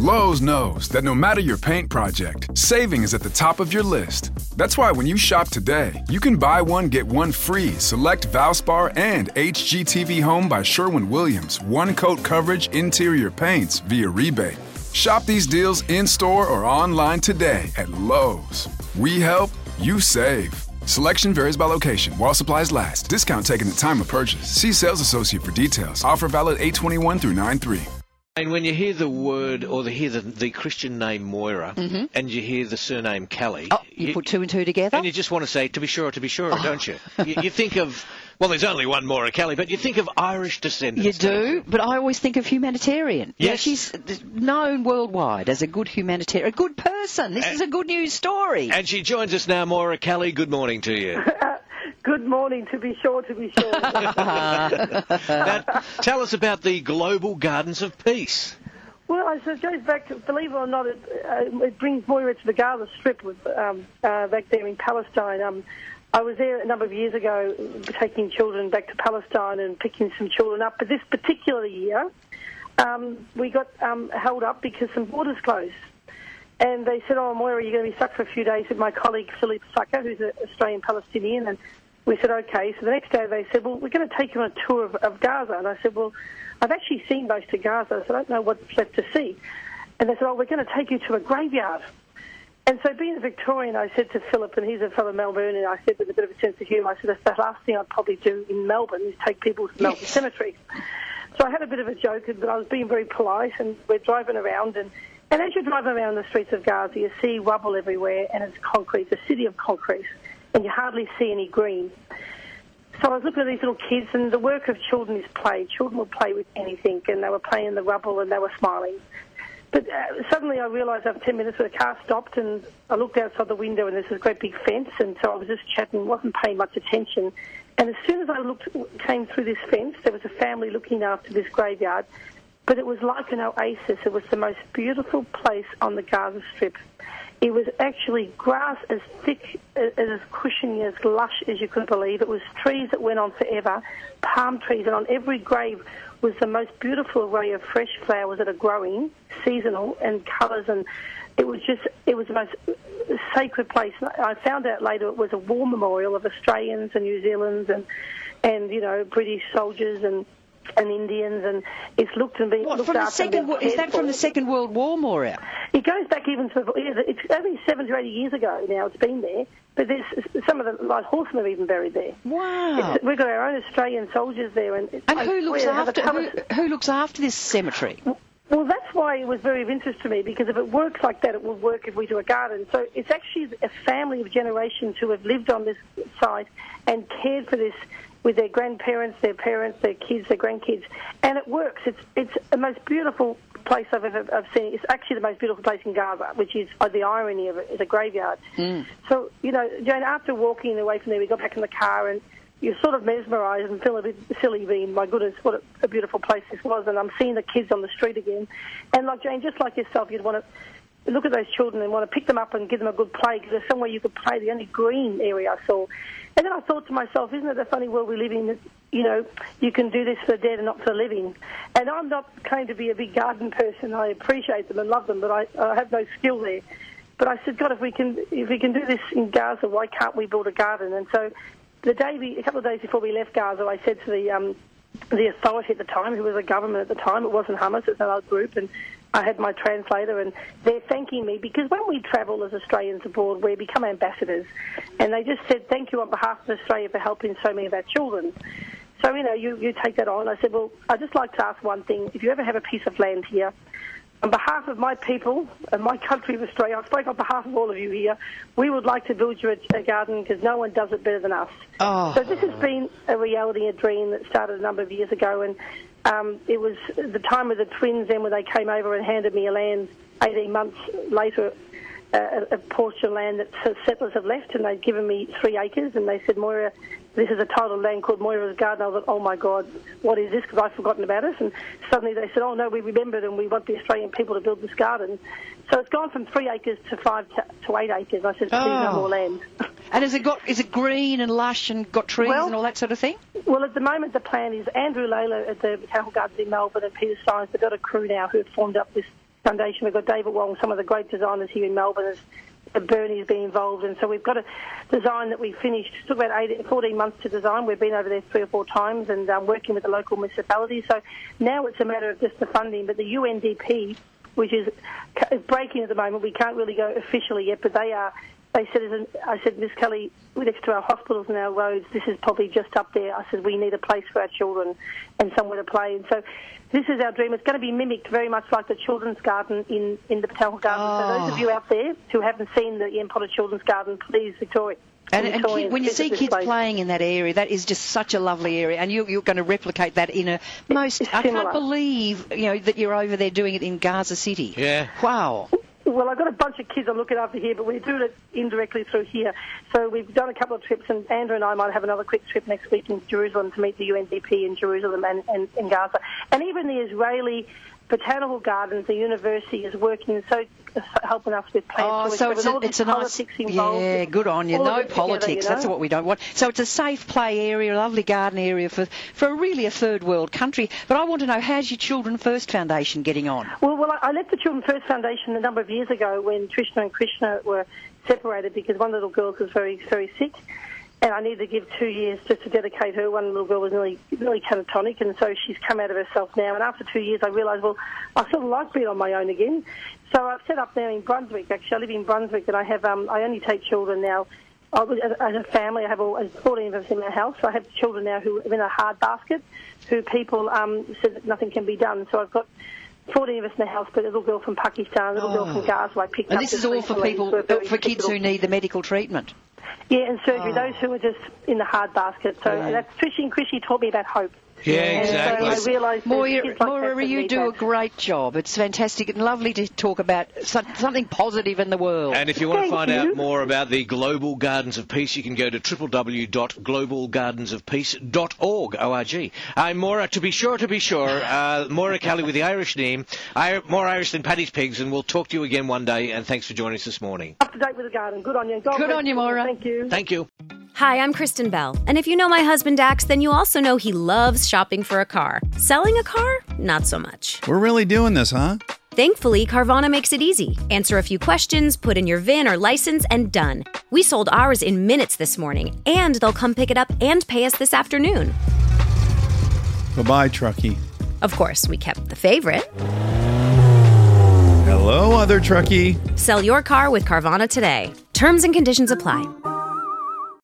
Lowe's knows that no matter your paint project, saving is at the top of your list. That's why when you shop today, you can buy one, get one free select Valspar and HGTV Home by Sherwin-Williams one-coat coverage interior paints via rebate. Shop these deals in-store or online today at Lowe's. We help, you save. Selection varies by location. While supplies last. Discount taken at time of purchase. See sales associate for details. Offer valid 8/21 through 9/3. And when you hear the word or hear the Christian name Moira and you hear the surname Kelly... Oh, you put two and two together? And you just want to say, to be sure, don't you? You think of... Well, there's only one Moira Kelly, but you think of Irish descendants. You do, but I always think of humanitarian. Yes. Yeah, she's known worldwide as a good humanitarian, a good person. This is a good news story. And she joins us now, Moira Kelly. Good morning to you. Good morning, to be sure. Now, tell us about the Global Gardens of Peace. Well, it goes back to, believe it or not, it brings Moira to the Gaza Strip back there in Palestine. I was there a number of years ago taking children back to Palestine and picking some children up. But this particular year, we got held up because some borders closed. And they said, oh, Moira, you're going to be stuck for a few days with my colleague Philippe Sucker, who's an Australian-Palestinian. And we said, okay. So the next day they said, well, we're going to take you on a tour of Gaza. And I said, well, I've actually seen most of Gaza, so I don't know what's left to see. And they said, oh, we're going to take you to a graveyard. And so being a Victorian, I said to Philip, and he's a fellow Melbourne, and I said with a bit of a sense of humour, I said, that's the last thing I'd probably do in Melbourne is take people to Melbourne Cemetery. So I had a bit of a joke, but I was being very polite, and we're driving around, and as you're driving around the streets of Gaza, you see rubble everywhere, and it's concrete, it's a city of concrete, and you hardly see any green. So I was looking at these little kids, and the work of children is play. Children will play with anything, and they were playing in the rubble, and they were smiling. But suddenly I realised after 10 minutes the car stopped, and I looked outside the window, and there's this great big fence, and so I was just chatting, wasn't paying much attention. And as soon as I came through this fence, there was a family looking after this graveyard, but it was like an oasis. It was the most beautiful place on the Gaza Strip. It was actually grass as thick, as cushiony, as lush as you could believe. It was trees that went on forever, palm trees, and on every grave was the most beautiful array of fresh flowers that are growing, seasonal, and colours, and it was the most sacred place. I found out later it was a war memorial of Australians and New Zealanders and you know, British soldiers and Indians, and it's looked and been looked after. Is that from the Second World War, Moira? It goes back even to, it's only 70 or 80 years ago now it's been there, but there's some of the light horsemen are even buried there. Wow. We've got our own Australian soldiers there. And who looks after this cemetery? Well, that's why it was very of interest to me, because if it works like that, it will work if we do a garden. So it's actually a family of generations who have lived on this site and cared for this with their grandparents, their parents, their kids, their grandkids, and it works. It's the most beautiful place I've seen. It's actually the most beautiful place in Gaza, which is the irony of it, is a graveyard. So, you know, Jane, after walking away from there, we got back in the car and you're sort of mesmerised and feel a bit silly being, my goodness, what a beautiful place this was, and I'm seeing the kids on the street again. And like Jane, just like yourself, you'd want to look at those children and want to pick them up and give them a good play, because there's somewhere you could play, the only green area I saw. And then I thought to myself, isn't it a funny world we live in that, you know, you can do this for the dead and not for the living? And I'm not claiming to be a big garden person. I appreciate them and love them, but I have no skill there. But I said, God, if we can do this in Gaza, why can't we build a garden? And so a couple of days before we left Gaza, I said to the authority at the time, who was the government at the time, it wasn't Hamas, it's another group, and I had my translator, and they're thanking me, because when we travel as Australians abroad, we become ambassadors, and they just said thank you on behalf of Australia for helping so many of our children. So, you know, you take that on. I said, well, I'd just like to ask one thing. If you ever have a piece of land here, on behalf of my people and my country of Australia, I speak on behalf of all of you here, we would like to build you a garden, because no one does it better than us. Oh. So this has been a reality, a dream that started a number of years ago, and it was the time of the twins then when they came over and handed me a land 18 months later, a portion of land that settlers have left, and they'd given me 3 acres, and they said, Moira, this is a title of land called Moira's Garden. I thought, oh my God, what is this? Because I'd forgotten about it. And suddenly they said, oh no, we remembered and we want the Australian people to build this garden. So it's gone from 3 acres to 5 to 8 acres. I said, please, no more land. And is it green and lush and got trees and all that sort of thing? Well, at the moment the plan is Andrew Layla at the Botanical Gardens in Melbourne and Peter Steins, they've got a crew now who have formed up this Foundation. We've got David Wong, some of the great designers here in Melbourne. Bernie's been involved, and so we've got a design that we finished. It took about 14 months to design. We've been over there 3 or 4 times and working with the local municipalities. So now it's a matter of just the funding. But the UNDP, which is breaking at the moment, we can't really go officially yet, but they are. They said, I said, Miss Kelly, next to our hospitals and our roads, this is probably just up there. I said, we need a place for our children and somewhere to play. And so this is our dream. It's going to be mimicked very much like the Children's Garden in the Botanical Garden. So those of you out there who haven't seen the Ian Potter Children's Garden, please, Victoria. And when you see kids playing in that area, that is just such a lovely area, and you're going to replicate that in a most... I can't believe, that you're over there doing it in Gaza City. Yeah. Wow. Well, I've got a bunch of kids I'm looking after here, but we're doing it indirectly through here. So we've done a couple of trips, and Andrew and I might have another quick trip next week in Jerusalem to meet the UNDP in Jerusalem and in Gaza. And even the Israeli Botanical Gardens, the university is working, so helping us with plants. So it's a nice... Yeah, good on you. No politics, that's what we don't want. So it's a safe play area, a lovely garden area for really a third world country. But I want to know, how's your Children First Foundation getting on? Well, I left the Children First Foundation a number of years ago when Trishna and Krishna were separated because one little girl was very, very sick. And I needed to give 2 years just to dedicate her. One little girl was really catatonic, and so she's come out of herself now. And after 2 years, I realised, well, I sort of like being on my own again. So I've set up now in Brunswick. Actually, I live in Brunswick, and I have I only take children now. As a family, I have 14 of us in my house. So I have children now who are in a hard basket, who people said that nothing can be done. So I've got 14 of us in the house, but a little girl from Pakistan, a little girl from Gaza I picked up. And this is all for kids who need the medical treatment? Yeah, and surgery, those who are just in the hard basket. So that's Trish and Chrissy taught me about hope. Yeah, exactly. So I realised Moira, you do a great job. It's fantastic and lovely to talk about something positive in the world. And if you want to find out more about the Global Gardens of Peace, you can go to www.globalgardensofpeace.org. Moira, to be sure, Moira Kelly with the Irish name, more Irish than Paddy's Pigs, and we'll talk to you again one day, and thanks for joining us this morning. Up to date with the garden. Good on you. Good on you, Moira. Thank you. Thank you. Hi, I'm Kristen Bell, and if you know my husband Dax, then you also know he loves shopping for a car. Selling a car? Not so much. We're really doing this, huh? Thankfully, Carvana makes it easy. Answer a few questions, put in your VIN or license, and done. We sold ours in minutes this morning, and they'll come pick it up and pay us this afternoon. Bye-bye, truckie. Of course, we kept the favorite. Hello, other truckie. Sell your car with Carvana today. Terms and conditions apply.